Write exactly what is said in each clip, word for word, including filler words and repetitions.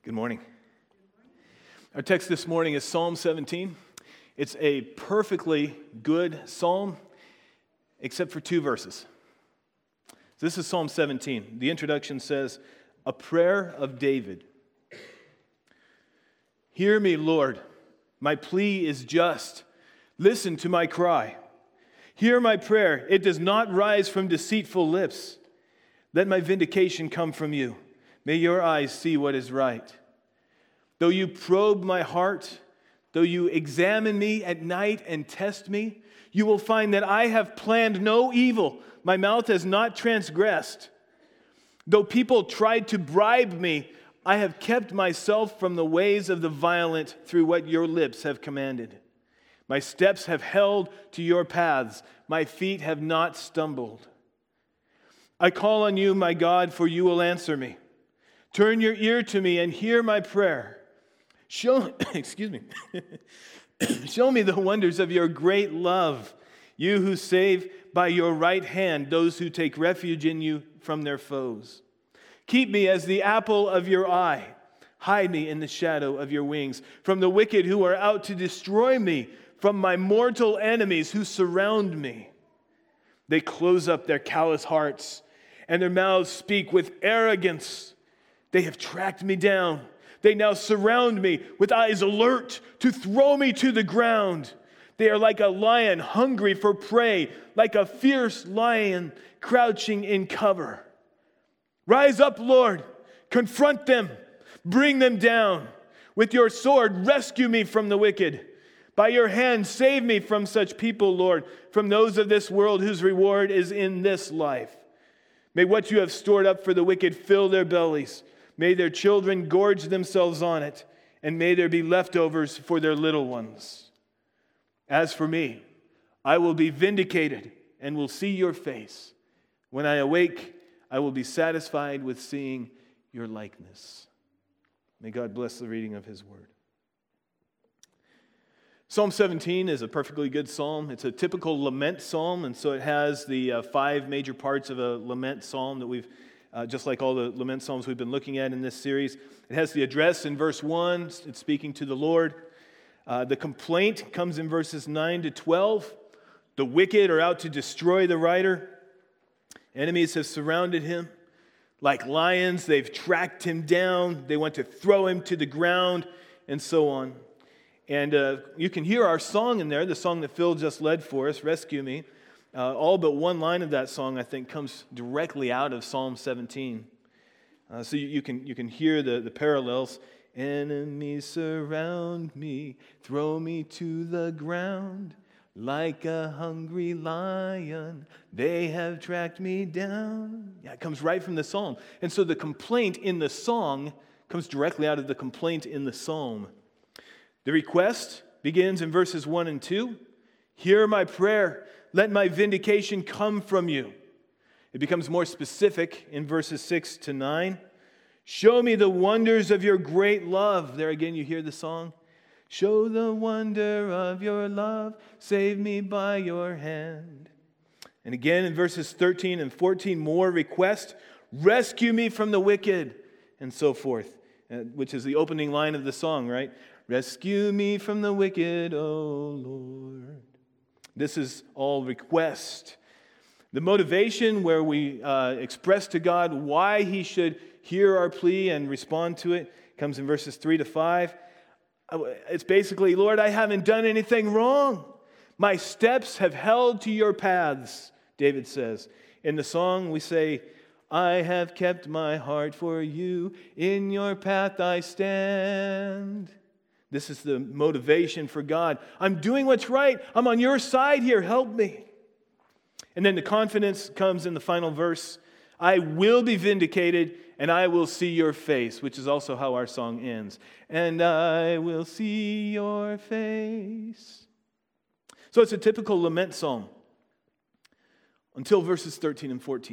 Good morning. Our text this morning is Psalm seventeen. It's a perfectly good psalm, except for two verses. This is Psalm seventeen. The introduction says, "A prayer of David. Hear me, Lord. My plea is just. Listen to my cry. Hear my prayer. It does not rise from deceitful lips. Let my vindication come from you. May your eyes see what is right. Though you probe my heart, though you examine me at night and test me, you will find that I have planned no evil. My mouth has not transgressed. Though people tried to bribe me, I have kept myself from the ways of the violent through what your lips have commanded. My steps have held to your paths. My feet have not stumbled. I call on you, my God, for you will answer me. Turn your ear to me and hear my prayer. Show, excuse me, show me the wonders of your great love, you who save by your right hand those who take refuge in you from their foes. Keep me as the apple of your eye. Hide me in the shadow of your wings from the wicked who are out to destroy me, from my mortal enemies who surround me. They close up their callous hearts, and their mouths speak with arrogance. They have tracked me down. They now surround me with eyes alert to throw me to the ground. They are like a lion hungry for prey, like a fierce lion crouching in cover. Rise up, Lord. Confront them. Bring them down. With your sword, rescue me from the wicked. By your hand, save me from such people, Lord, from those of this world whose reward is in this life. May what you have stored up for the wicked fill their bellies. May their children gorge themselves on it, and may there be leftovers for their little ones. As for me, I will be vindicated and will see your face. When I awake, I will be satisfied with seeing your likeness." May God bless the reading of his word. Psalm seventeen is a perfectly good psalm. It's a typical lament psalm, and so it has the uh, five major parts of a lament psalm that we've Uh, just like all the lament psalms we've been looking at in this series. It has the address in verse one. It's speaking to the Lord. Uh, the complaint comes in verses nine to twelve. The wicked are out to destroy the writer. Enemies have surrounded him. Like lions, they've tracked him down. They want to throw him to the ground, and so on. And uh, you can hear our song in there, the song that Phil just led for us, Rescue Me. Uh, all but one line of that song, I think, comes directly out of Psalm seventeen. Uh, so you, you can you can hear the, the parallels. Enemies surround me, throw me to the ground. Like a hungry lion, they have tracked me down. Yeah, it comes right from the psalm. And so the complaint in the song comes directly out of the complaint in the psalm. The request begins in verses one and two. Hear my prayer. Let my vindication come from you. It becomes more specific in verses six to nine. Show me the wonders of your great love. There again you hear the song. Show the wonder of your love. Save me by your hand. And again in verses thirteen and fourteen, more request. Rescue me from the wicked, and so forth, which is the opening line of the song, right? Rescue me from the wicked, O Lord. This is all request. The motivation where we uh, express to God why he should hear our plea and respond to it comes in verses three to five. It's basically, Lord, I haven't done anything wrong. My steps have held to your paths, David says. In the song we say, I have kept my heart for you. In your path I stand. This is the motivation for God. I'm doing what's right. I'm on your side here. Help me. And then the confidence comes in the final verse. I will be vindicated and I will see your face, which is also how our song ends. And I will see your face. So it's a typical lament psalm until verses thirteen and fourteen.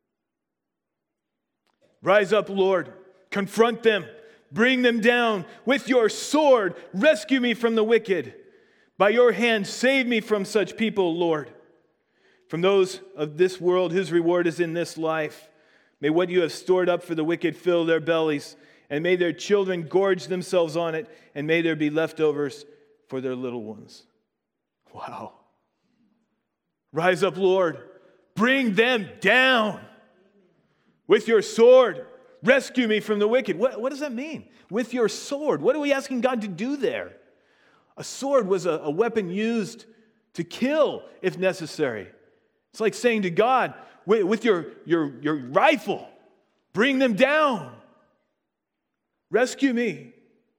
Rise up, Lord. Confront them. Bring them down with your sword. Rescue me from the wicked. By your hand, save me from such people, Lord. From those of this world whose reward is in this life. May what you have stored up for the wicked fill their bellies, and may their children gorge themselves on it, and may there be leftovers for their little ones. Wow. Rise up, Lord. Bring them down with your sword. Rescue me from the wicked. What, what does that mean? With your sword. What are we asking God to do there? A sword was a, a weapon used to kill if necessary. It's like saying to God, with, with your, your, your rifle, bring them down. Rescue me.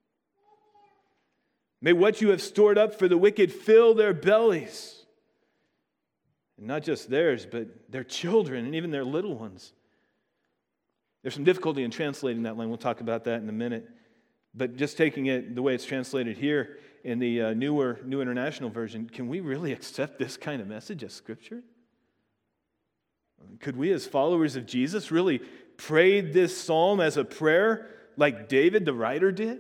May what you have stored up for the wicked fill their bellies. And not just theirs, but their children and even their little ones. There's some difficulty in translating that line. We'll talk about that in a minute. But just taking it the way it's translated here in the uh, newer New International Version, can we really accept this kind of message as Scripture? Could we as followers of Jesus really pray this psalm as a prayer like David the writer did?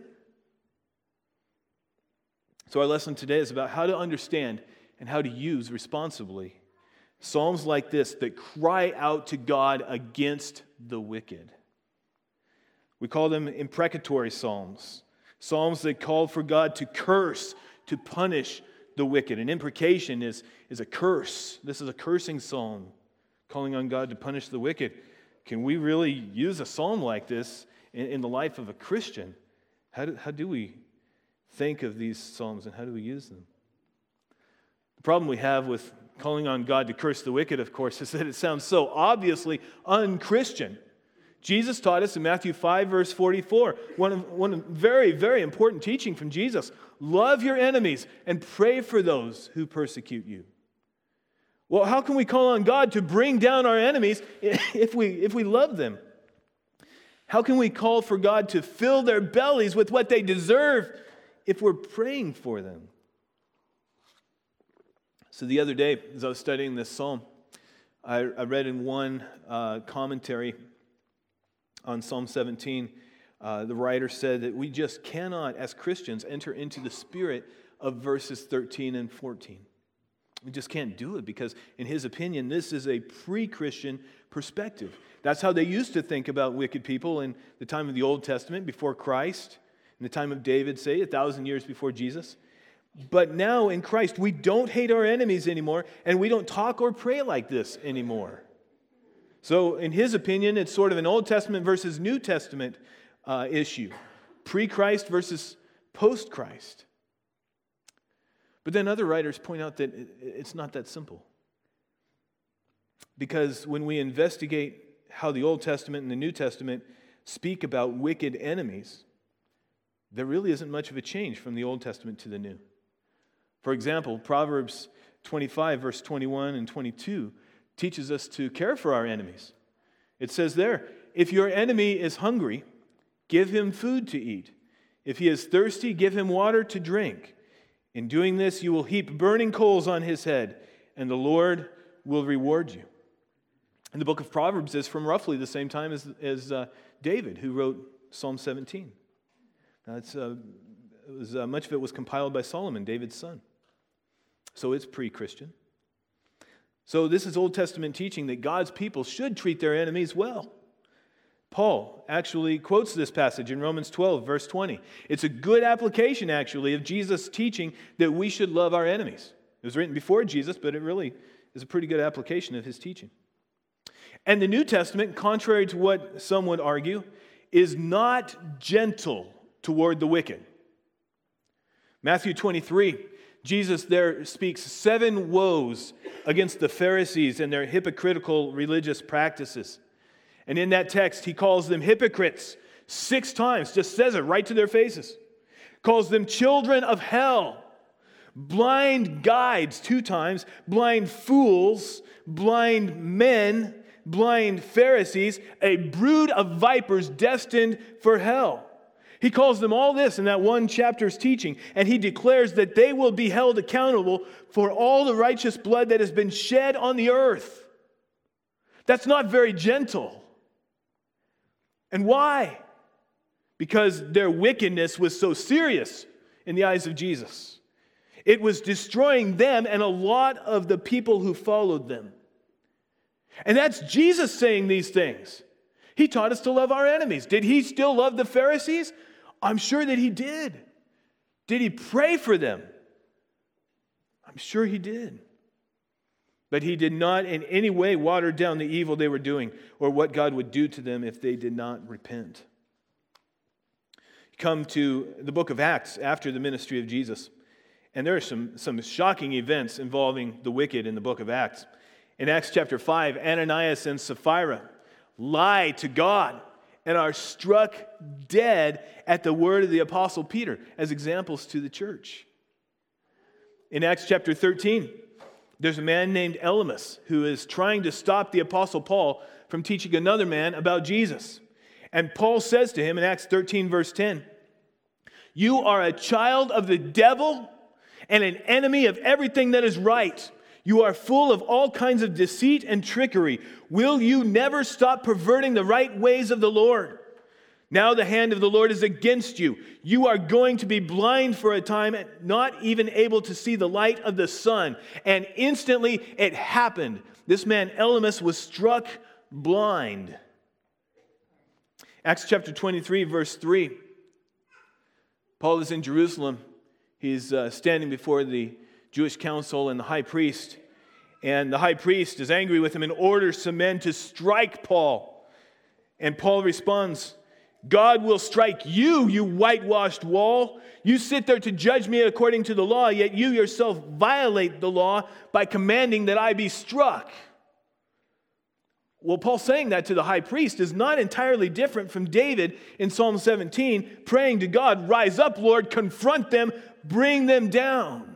So our lesson today is about how to understand and how to use responsibly psalms like this that cry out to God against the wicked. We call them imprecatory psalms. Psalms that call for God to curse, to punish the wicked. An imprecation is, is a curse. This is a cursing psalm, calling on God to punish the wicked. Can we really use a psalm like this in, in the life of a Christian? How do, how do we think of these psalms and how do we use them? The problem we have with calling on God to curse the wicked, of course, is that it sounds so obviously un-Christian. Jesus taught us in Matthew five, verse forty-four, one of, one of very, very important teaching from Jesus. Love your enemies and pray for those who persecute you. Well, how can we call on God to bring down our enemies if we, if we love them? How can we call for God to fill their bellies with what they deserve if we're praying for them? So the other day, as I was studying this psalm, I, I read in one uh, commentary on Psalm seventeen, uh, the writer said that we just cannot, as Christians, enter into the spirit of verses thirteen and fourteen. We just can't do it because, in his opinion, this is a pre-Christian perspective. That's how they used to think about wicked people in the time of the Old Testament, before Christ, in the time of David, say, a thousand years before Jesus. But now in Christ, we don't hate our enemies anymore, and we don't talk or pray like this anymore. So in his opinion, it's sort of an Old Testament versus New Testament uh, issue. Pre-Christ versus post-Christ. But then other writers point out that it's not that simple. Because when we investigate how the Old Testament and the New Testament speak about wicked enemies, there really isn't much of a change from the Old Testament to the New. For example, Proverbs twenty-five, verse twenty-one and twenty-two teaches us to care for our enemies. It says there, if your enemy is hungry, give him food to eat. If he is thirsty, give him water to drink. In doing this, you will heap burning coals on his head, and the Lord will reward you. And the book of Proverbs is from roughly the same time as, as uh, David, who wrote Psalm seventeen. Now, it's, uh, it was, uh, much of it was compiled by Solomon, David's son. So it's pre-Christian. So this is Old Testament teaching that God's people should treat their enemies well. Paul actually quotes this passage in Romans twelve, verse twenty. It's a good application, actually, of Jesus' teaching that we should love our enemies. It was written before Jesus, but it really is a pretty good application of his teaching. And the New Testament, contrary to what some would argue, is not gentle toward the wicked. Matthew twenty-three, Jesus there speaks seven woes against the Pharisees and their hypocritical religious practices. And in that text, he calls them hypocrites six times, just says it right to their faces. Calls them children of hell, blind guides two times, blind fools, blind men, blind Pharisees, a brood of vipers destined for hell. He calls them all this in that one chapter's teaching, and he declares that they will be held accountable for all the righteous blood that has been shed on the earth. That's not very gentle. And why? Because their wickedness was so serious in the eyes of Jesus. It was destroying them and a lot of the people who followed them. And that's Jesus saying these things. He taught us to love our enemies. Did he still love the Pharisees? I'm sure that he did. Did he pray for them? I'm sure he did. But he did not in any way water down the evil they were doing or what God would do to them if they did not repent. Come to the book of Acts after the ministry of Jesus. And there are some, some shocking events involving the wicked in the book of Acts. In Acts chapter five, Ananias and Sapphira lie to God and are struck dead at the word of the apostle Peter as examples to the church. In Acts chapter thirteen, there's a man named Elymas who is trying to stop the apostle Paul from teaching another man about Jesus. And Paul says to him in Acts thirteen verse ten, "You are a child of the devil and an enemy of everything that is right. You are full of all kinds of deceit and trickery. Will you never stop perverting the right ways of the Lord? Now the hand of the Lord is against you. You are going to be blind for a time, not even able to see the light of the sun." And instantly it happened. This man Elymas was struck blind. Acts chapter twenty-three, verse three. Paul is in Jerusalem. He's uh, standing before the Jewish council and the high priest. And the high priest is angry with him and orders some men to strike Paul. And Paul responds, "God will strike you, you whitewashed wall. You sit there to judge me according to the law, yet you yourself violate the law by commanding that I be struck." Well, Paul saying that to the high priest is not entirely different from David in Psalm seventeen, praying to God, "Rise up, Lord, confront them, bring them down."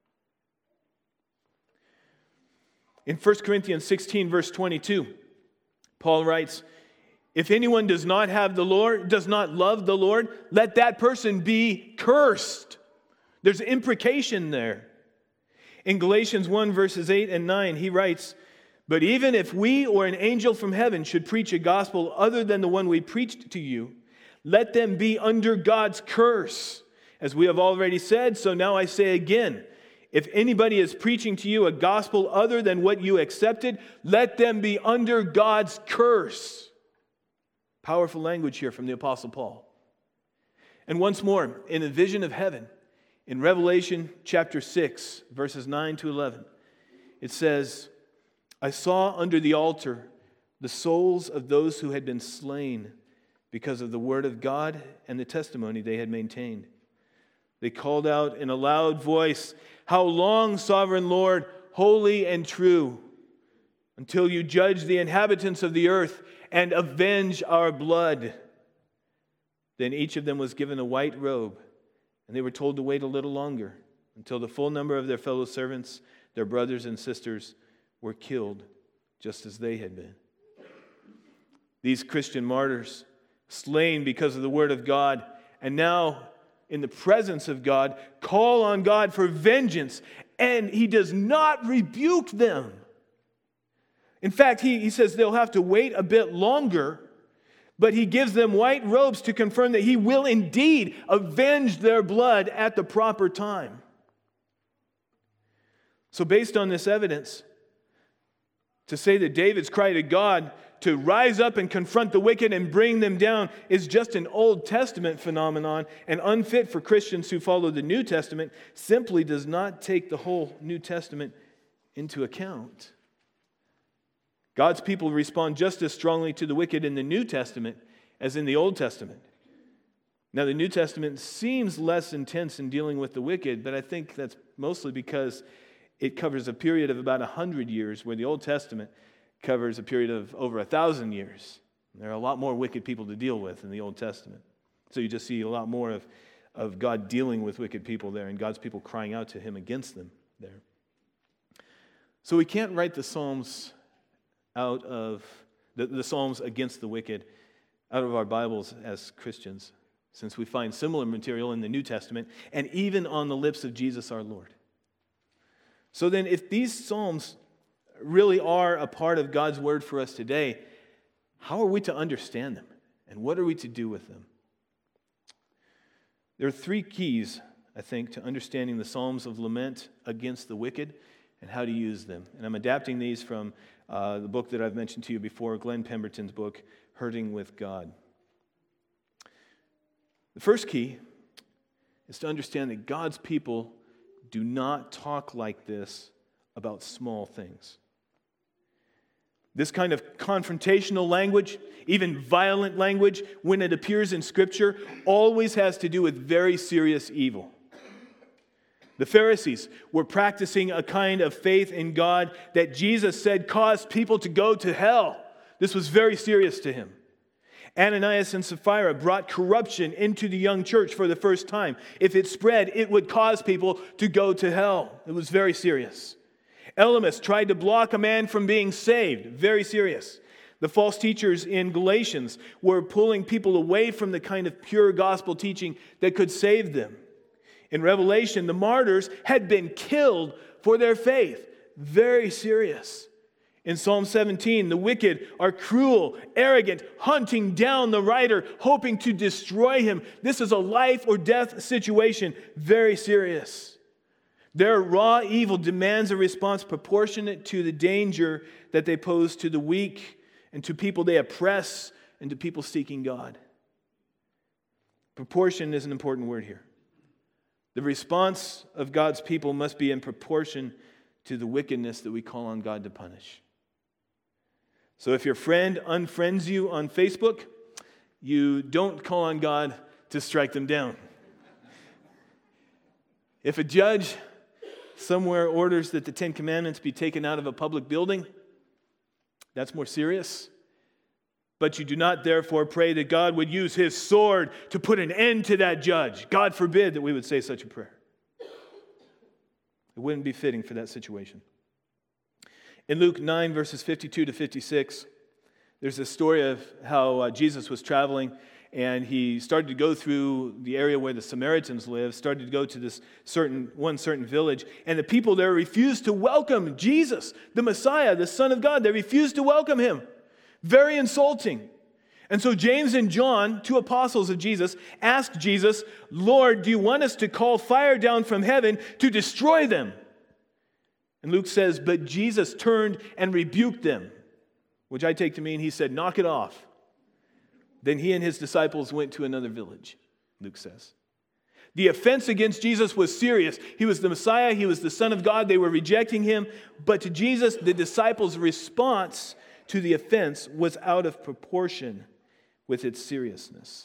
In First Corinthians sixteen, verse twenty-two, Paul writes, "If anyone does not have the Lord, does not love the Lord, let that person be cursed." There's imprecation there. In Galatians one, verses eight and nine, he writes, "But even if we or an angel from heaven should preach a gospel other than the one we preached to you, let them be under God's curse. As we have already said, so now I say again, if anybody is preaching to you a gospel other than what you accepted, let them be under God's curse." Powerful language here from the Apostle Paul. And once more, in a vision of heaven, in Revelation chapter six, verses nine to eleven, it says, "I saw under the altar the souls of those who had been slain because of the word of God and the testimony they had maintained. They called out in a loud voice, 'How long, sovereign Lord, holy and true, until you judge the inhabitants of the earth and avenge our blood?' Then each of them was given a white robe, and they were told to wait a little longer until the full number of their fellow servants, their brothers and sisters, were killed just as they had been." These Christian martyrs, slain because of the word of God, and now in the presence of God, call on God for vengeance, and he does not rebuke them. In fact, he, he says they'll have to wait a bit longer, but he gives them white robes to confirm that he will indeed avenge their blood at the proper time. So based on this evidence, to say that David's cry to God to rise up and confront the wicked and bring them down is just an Old Testament phenomenon and unfit for Christians who follow the New Testament simply does not take the whole New Testament into account. God's people respond just as strongly to the wicked in the New Testament as in the Old Testament. Now, the New Testament seems less intense in dealing with the wicked, but I think that's mostly because it covers a period of about one hundred years, where the Old Testament covers a period of over one thousand years. There are a lot more wicked people to deal with in the Old Testament. So you just see a lot more of, of God dealing with wicked people there and God's people crying out to him against them there. So we can't write the Psalms out of, the, the Psalms against the wicked out of our Bibles as Christians, since we find similar material in the New Testament and even on the lips of Jesus our Lord. So then, if these Psalms really are a part of God's word for us today, how are we to understand them? And what are we to do with them? There are three keys, I think, to understanding the Psalms of lament against the wicked and how to use them. And I'm adapting these from uh, the book that I've mentioned to you before, Glenn Pemberton's book, hurting with God. The first key is to understand that God's people do not talk like this about small things. This kind of confrontational language, even violent language, when it appears in Scripture, always has to do with very serious evil. The Pharisees were practicing a kind of faith in God that Jesus said caused people to go to hell. This was very serious to him. Ananias and Sapphira brought corruption into the young church for the first time. If it spread, it would cause people to go to hell. It was very serious. Elymas tried to block a man from being saved. Very serious. The false teachers in Galatians were pulling people away from the kind of pure gospel teaching that could save them. In Revelation, the martyrs had been killed for their faith. Very serious. In Psalm seventeen, the wicked are cruel, arrogant, hunting down the writer, hoping to destroy him. This is a life or death situation. Very serious. Their raw evil demands a response proportionate to the danger that they pose to the weak and to people they oppress and to people seeking God. Proportion is an important word here. The response of God's people must be in proportion to the wickedness that we call on God to punish. So if your friend unfriends you on Facebook, you don't call on God to strike them down. If a judge somewhere orders that the Ten Commandments be taken out of a public building, that's more serious. But you do not therefore pray that God would use his sword to put an end to that judge. God forbid that we would say such a prayer. It wouldn't be fitting for that situation. In Luke nine, verses fifty-two to fifty-six, there's a story of how uh, Jesus was traveling, and he started to go through the area where the Samaritans live, started to go to this certain one certain village, and the people there refused to welcome Jesus, the Messiah, the Son of God. They refused to welcome him. Very insulting. And so James and John, two apostles of Jesus, asked Jesus, "Lord, do you want us to call fire down from heaven to destroy them?" And Luke says, but Jesus turned and rebuked them, which I take to mean he said, "Knock it off." Then he and his disciples went to another village, Luke says. The offense against Jesus was serious. He was the Messiah. He was the Son of God. They were rejecting him. But to Jesus, the disciples' response to the offense was out of proportion with its seriousness.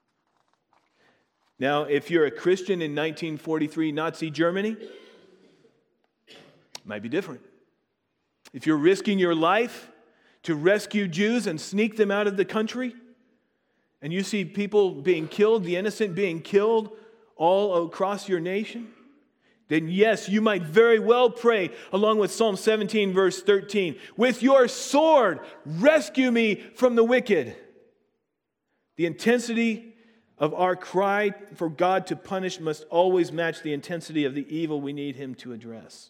Now, if you're a Christian in nineteen forty-three Nazi Germany, it might be different. If you're risking your life to rescue Jews and sneak them out of the country, and you see people being killed, the innocent being killed all across your nation, then yes, you might very well pray along with Psalm seventeen, verse thirteen, "With your sword, rescue me from the wicked." The intensity of our cry for God to punish must always match the intensity of the evil we need him to address.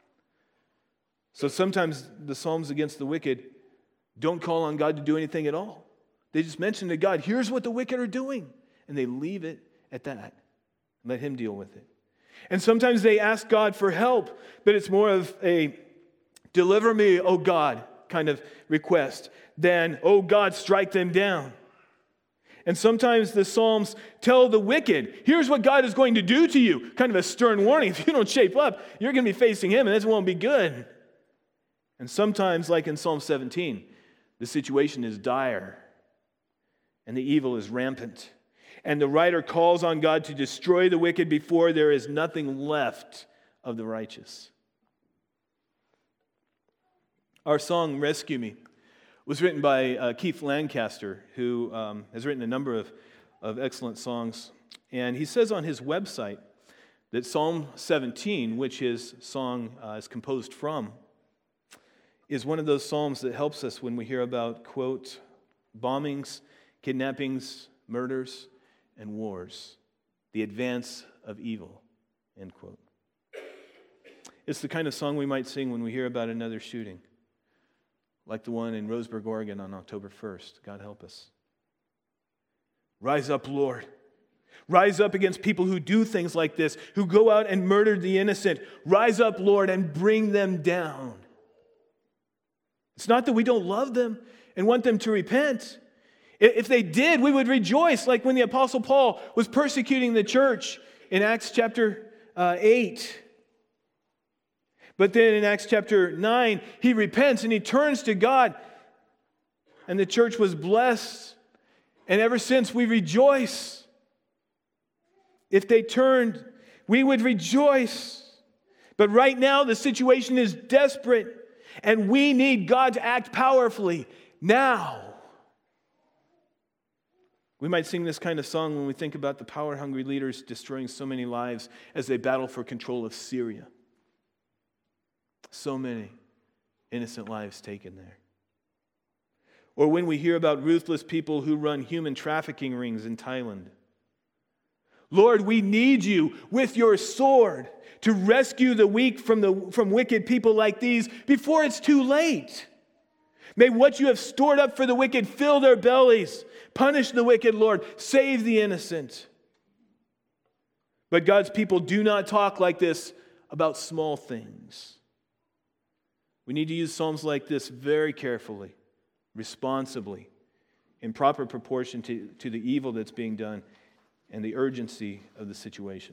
So sometimes the Psalms against the wicked don't call on God to do anything at all. They just mention to God, here's what the wicked are doing. And they leave it at that. Let him deal with it. And sometimes they ask God for help, but it's more of a deliver me, oh God, kind of request than, oh God, strike them down. And sometimes the Psalms tell the wicked, here's what God is going to do to you. Kind of a stern warning. If you don't shape up, you're going to be facing him, and this won't be good. And sometimes, like in Psalm seventeen, the situation is dire, and the evil is rampant. And the writer calls on God to destroy the wicked before there is nothing left of the righteous. Our song, Rescue Me, was written by uh, Keith Lancaster, who um, has written a number of, of excellent songs. And he says on his website that Psalm seventeen, which his song uh, is composed from, is one of those psalms that helps us when we hear about, quote, bombings, kidnappings, murders, and wars, the advance of evil, end quote. It's the kind of song we might sing when we hear about another shooting, like the one in Roseburg, Oregon on October first. God help us. Rise up, Lord. Rise up against people who do things like this, who go out and murder the innocent. Rise up, Lord, and bring them down. It's not that we don't love them and want them to repent. If they did, we would rejoice, like when the Apostle Paul was persecuting the church in Acts chapter uh, eight. But then in Acts chapter nine, he repents and he turns to God. And the church was blessed. And ever since, we rejoice. If they turned, we would rejoice. But right now, the situation is desperate. And we need God to act powerfully now. We might sing this kind of song when we think about the power-hungry leaders destroying so many lives as they battle for control of Syria. So many innocent lives taken there. Or when we hear about ruthless people who run human trafficking rings in Thailand. Lord, we need you with your sword to rescue the weak from, the, from wicked people like these before it's too late. May what you have stored up for the wicked fill their bellies. Punish the wicked, Lord. Save the innocent. But God's people do not talk like this about small things. We need to use psalms like this very carefully, responsibly, in proper proportion to, to the evil that's being done and the urgency of the situation.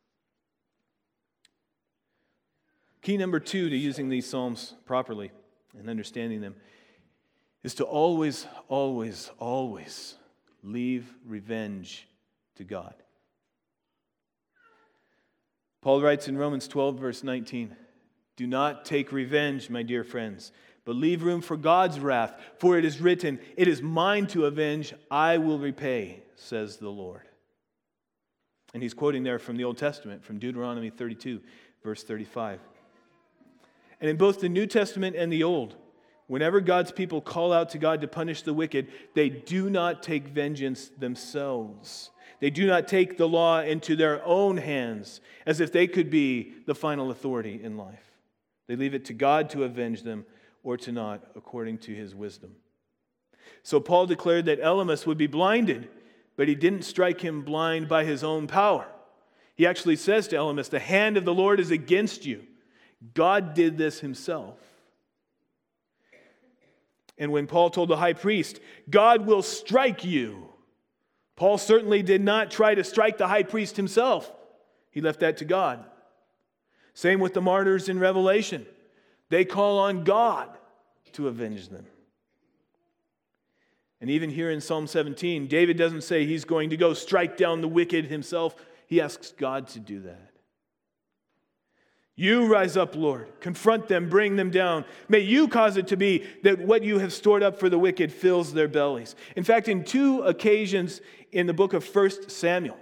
Key number two to using these psalms properly and understanding them is to always, always, always leave revenge to God. Paul writes in Romans twelve, verse nineteen, "Do not take revenge, my dear friends, but leave room for God's wrath, for it is written, 'It is mine to avenge, I will repay,' says the Lord." And he's quoting there from the Old Testament, from Deuteronomy thirty-two, verse thirty-five. And in both the New Testament and the Old, whenever God's people call out to God to punish the wicked, they do not take vengeance themselves. They do not take the law into their own hands as if they could be the final authority in life. They leave it to God to avenge them or to not, according to his wisdom. So Paul declared that Elymas would be blinded, but he didn't strike him blind by his own power. He actually says to Elymas, "The hand of the Lord is against you." God did this himself. And when Paul told the high priest, "God will strike you," Paul certainly did not try to strike the high priest himself. He left that to God. Same with the martyrs in Revelation. They call on God to avenge them. And even here in Psalm seventeen, David doesn't say he's going to go strike down the wicked himself. He asks God to do that. "You rise up, Lord. Confront them, bring them down. May you cause it to be that what you have stored up for the wicked fills their bellies." In fact, in two occasions in the book of First Samuel,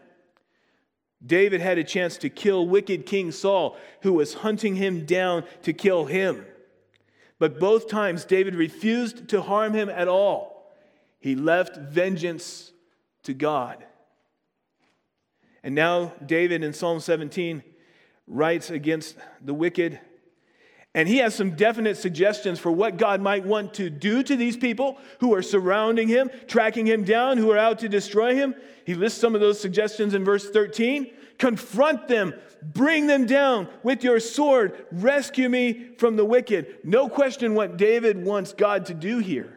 David had a chance to kill wicked King Saul, who was hunting him down to kill him. But both times, David refused to harm him at all. He left vengeance to God. And now David in Psalm seventeen writes against the wicked. And he has some definite suggestions for what God might want to do to these people who are surrounding him, tracking him down, who are out to destroy him. He lists some of those suggestions in verse thirteen. "Confront them, bring them down with your sword, rescue me from the wicked." No question what David wants God to do here.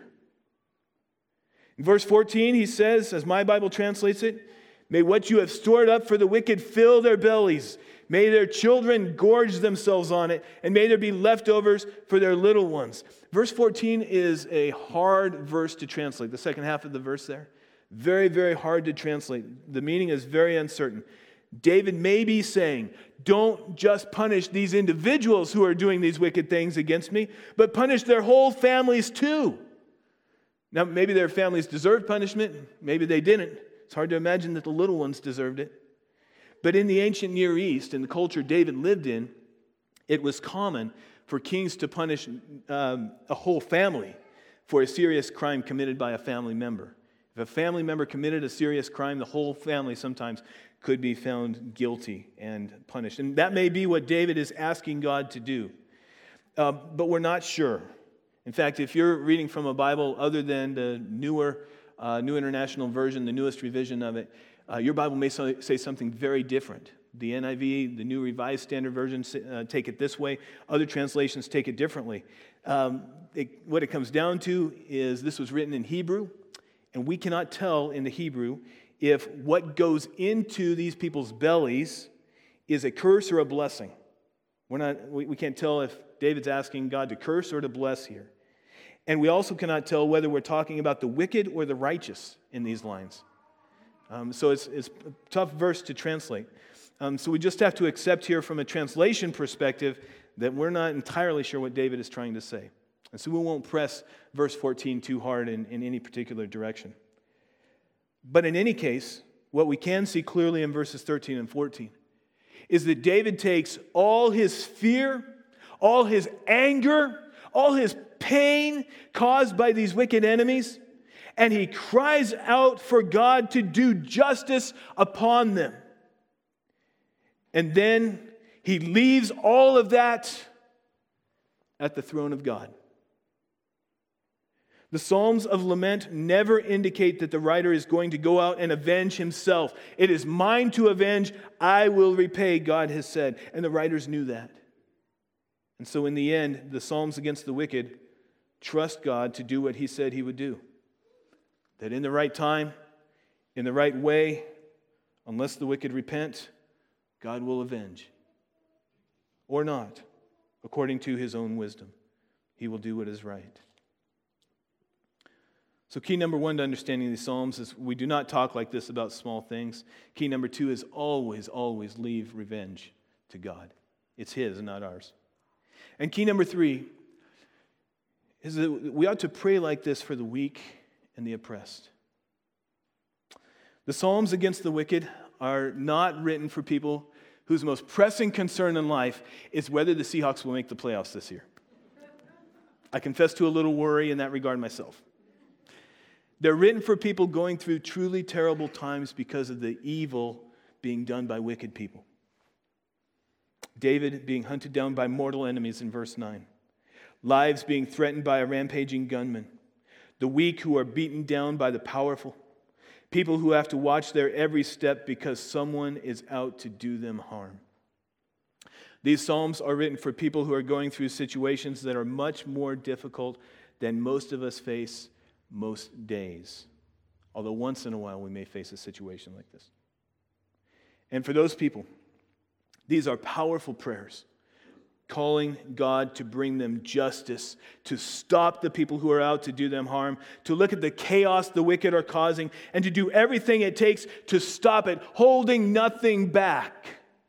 In verse fourteen, he says, as my Bible translates it, "May what you have stored up for the wicked fill their bellies. May their children gorge themselves on it, and may there be leftovers for their little ones." Verse fourteen is a hard verse to translate. The second half of the verse there. Very, very hard to translate. The meaning is very uncertain. David may be saying, don't just punish these individuals who are doing these wicked things against me, but punish their whole families too. Now, maybe their families deserved punishment. Maybe they didn't. It's hard to imagine that the little ones deserved it. But in the ancient Near East, in the culture David lived in, it was common for kings to punish um, a whole family for a serious crime committed by a family member. If a family member committed a serious crime, the whole family sometimes could be found guilty and punished. And that may be what David is asking God to do. Uh, but we're not sure. In fact, if you're reading from a Bible other than the newer uh, New International Version, the newest revision of it, uh, your Bible may say something very different. The N I V, the New Revised Standard Version, uh, take it this way. Other translations take it differently. Um, it, what it comes down to is this was written in Hebrew, And we cannot tell in the Hebrew if what goes into these people's bellies is a curse or a blessing. We're not, we, we can't tell if David's asking God to curse or to bless here. And we also cannot tell whether we're talking about the wicked or the righteous in these lines. Um, so it's, it's a tough verse to translate. Um, so we just have to accept here from a translation perspective that we're not entirely sure what David is trying to say. And so we won't press verse fourteen too hard in, in any particular direction. But in any case, what we can see clearly in verses thirteen and fourteen is that David takes all his fear, all his anger, all his pain caused by these wicked enemies, and he cries out for God to do justice upon them. And then he leaves all of that at the throne of God. The Psalms of Lament never indicate that the writer is going to go out and avenge himself. It is mine to avenge, I will repay, God has said. And the writers knew that. And so in the end, the Psalms against the wicked trust God to do what he said he would do. That in the right time, in the right way, unless the wicked repent, God will avenge. Or not, according to his own wisdom. He will do what is right. So key number one to understanding these Psalms is we do not talk like this about small things. Key number two is always, always leave revenge to God. It's his, not ours. And key number three is that we ought to pray like this for the weak and the oppressed. The Psalms against the wicked are not written for people whose most pressing concern in life is whether the Seahawks will make the playoffs this year. I confess to a little worry in that regard myself. They're written for people going through truly terrible times because of the evil being done by wicked people. David being hunted down by mortal enemies in verse nine. Lives being threatened by a rampaging gunman. The weak who are beaten down by the powerful. People who have to watch their every step because someone is out to do them harm. These Psalms are written for people who are going through situations that are much more difficult than most of us face most days. Although once in a while we may face a situation like this. And for those people, these are powerful prayers, calling God to bring them justice, to stop the people who are out to do them harm, to look at the chaos the wicked are causing, and to do everything it takes to stop it, holding nothing back.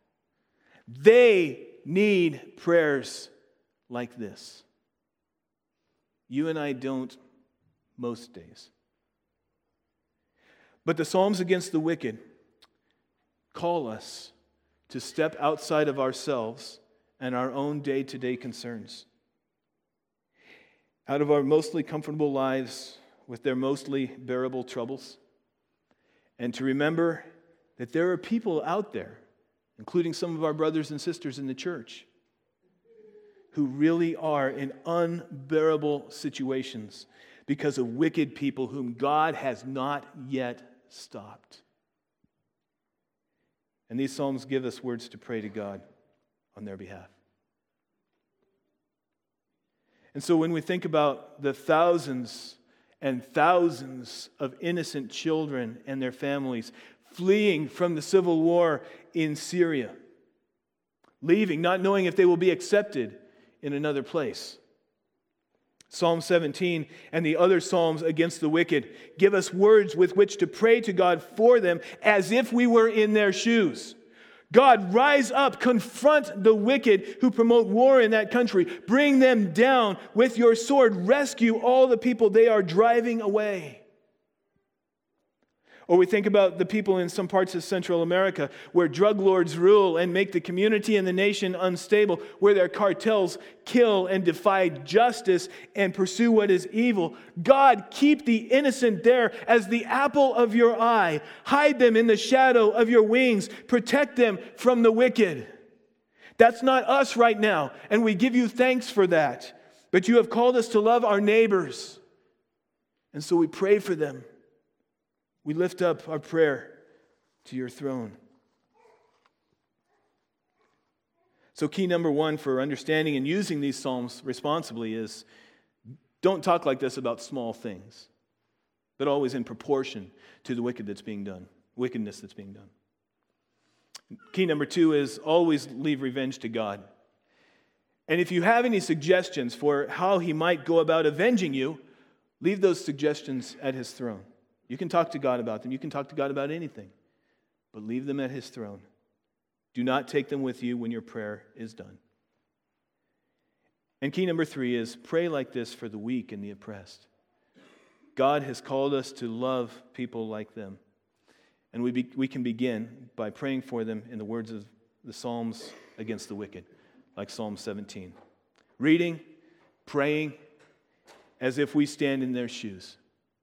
They need prayers like this. You and I don't most days. But the Psalms against the wicked call us to step outside of ourselves and our own day-to-day concerns. Out of our mostly comfortable lives with their mostly bearable troubles. And to remember that there are people out there, including some of our brothers and sisters in the church, who really are in unbearable situations because of wicked people whom God has not yet stopped. And these Psalms give us words to pray to God on their behalf. And so when we think about the thousands and thousands of innocent children and their families fleeing from the civil war in Syria, leaving, not knowing if they will be accepted in another place. Psalm seventeen and the other Psalms against the wicked give us words with which to pray to God for them as if we were in their shoes. God, rise up, confront the wicked who promote war in that country. Bring them down with your sword. Rescue all the people they are driving away. Or we think about the people in some parts of Central America where drug lords rule and make the community and the nation unstable, where their cartels kill and defy justice and pursue what is evil. God, keep the innocent there as the apple of your eye. Hide them in the shadow of your wings. Protect them from the wicked. That's not us right now, and we give you thanks for that. But you have called us to love our neighbors, and so we pray for them. We lift up our prayer to your throne. So key number one for understanding and using these Psalms responsibly is don't talk like this about small things. but always in proportion to the wicked that's being done, wickedness that's being done. Key number two is always leave revenge to God. And if you have any suggestions for how he might go about avenging you, leave those suggestions at his throne. You can talk to God about them. You can talk to God about anything, but leave them at his throne. Do not take them with you when your prayer is done. And key number three is pray like this for the weak and the oppressed. God has called us to love people like them. And we be, we can begin by praying for them in the words of the Psalms against the wicked, like Psalm seventeen. Reading, praying, as if we stand in their shoes.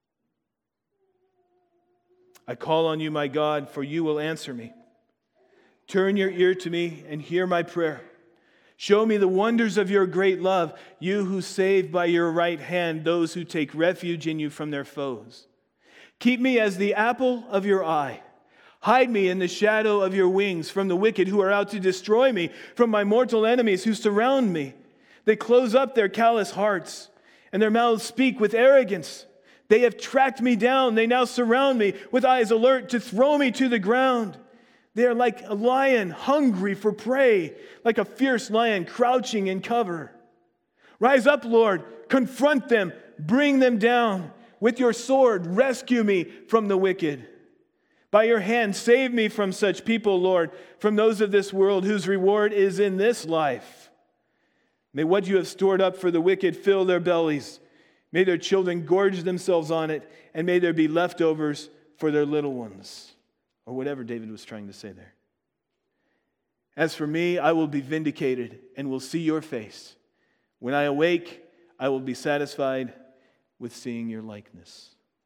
I call on you, my God, for you will answer me. Turn your ear to me and hear my prayer. Show me the wonders of your great love, you who save by your right hand those who take refuge in you from their foes. Keep me as the apple of your eye. Hide me in the shadow of your wings from the wicked who are out to destroy me, from my mortal enemies who surround me. They close up their callous hearts, and their mouths speak with arrogance. They have tracked me down. They now surround me with eyes alert to throw me to the ground. They are like a lion hungry for prey, like a fierce lion crouching in cover. Rise up, Lord, confront them, bring them down. With your sword, rescue me from the wicked. By your hand, save me from such people, Lord, from those of this world whose reward is in this life. May what you have stored up for the wicked fill their bellies. May their children gorge themselves on it, and may there be leftovers for their little ones. Or whatever David was trying to say there. As for me, I will be vindicated and will see your face. When I awake, I will be satisfied with seeing your likeness.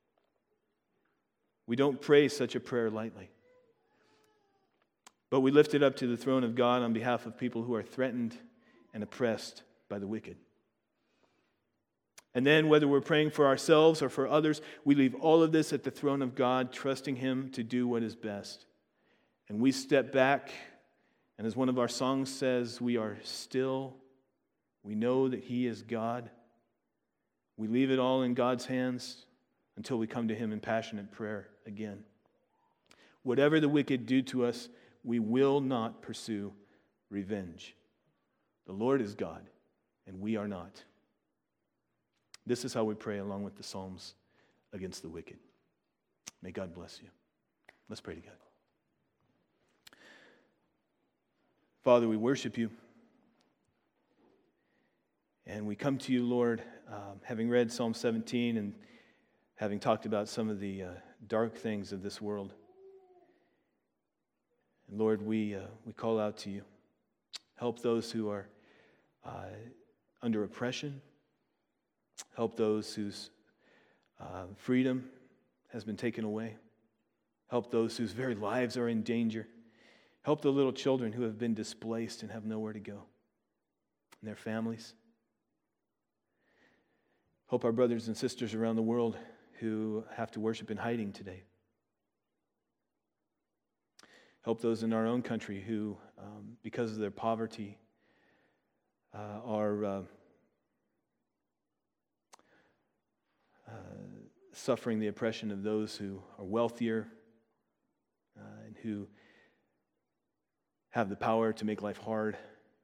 We don't pray such a prayer lightly. But we lift it up to the throne of God on behalf of people who are threatened and oppressed by the wicked. And then, whether we're praying for ourselves or for others, we leave all of this at the throne of God, trusting him to do what is best. And we step back, and as one of our songs says, we are still. We know that he is God. We leave it all in God's hands until we come to him in passionate prayer again. Whatever the wicked do to us, we will not pursue revenge. The Lord is God, and we are not. This is how we pray along with the Psalms against the wicked. May God bless you. Let's pray together. Father, we worship you. And we come to you, Lord, um, having read Psalm seventeen and having talked about some of the uh, dark things of this world. And Lord, we, uh, we call out to you. Help those who are uh, under oppression. Help those whose uh, freedom has been taken away. Help those whose very lives are in danger. Help the little children who have been displaced and have nowhere to go, and their families. Help our brothers and sisters around the world who have to worship in hiding today. Help those in our own country who, um, because of their poverty, uh, are uh, uh, suffering the oppression of those who are wealthier uh, and who have the power to make life hard.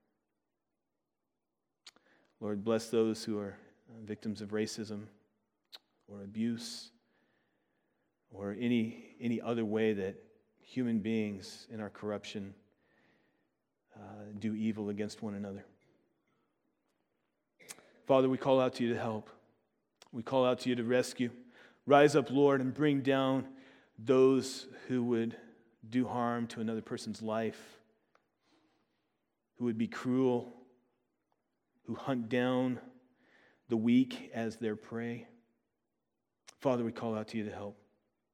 Lord, bless those who are victims of racism or abuse or any any other way that human beings in our corruption uh, do evil against one another. Father, we call out to you to help. We call out to you to rescue. Rise up, Lord, and bring down those who would do harm to another person's life, who would be cruel, who hunt down the weak as their prey. Father, we call out to you to help.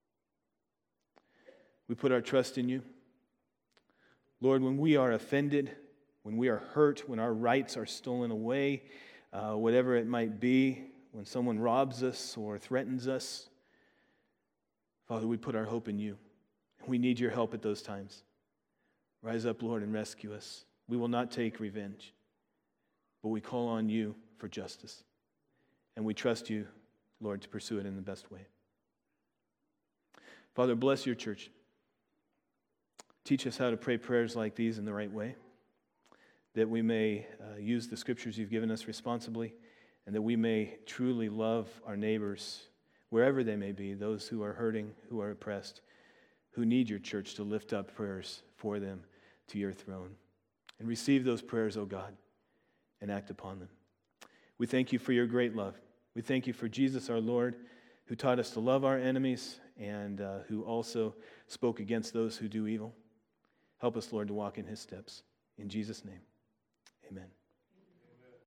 We put our trust in you. Lord, when we are offended, when we are hurt, when our rights are stolen away, uh, whatever it might be, when someone robs us or threatens us, Father, we put our hope in you. We need your help at those times. Rise up, Lord, and rescue us. We will not take revenge, but we call on you for justice. And we trust you, Lord, to pursue it in the best way. Father, bless your church. Teach us how to pray prayers like these in the right way, that we may uh, use the scriptures you've given us responsibly, and that we may truly love our neighbors, wherever they may be, those who are hurting, who are oppressed, who need your church to lift up prayers for them to your throne. And receive those prayers, O God, and act upon them. We thank you for your great love. We thank you for Jesus our Lord, who taught us to love our enemies and uh, who also spoke against those who do evil. Help us, Lord, to walk in his steps. In Jesus' name, amen.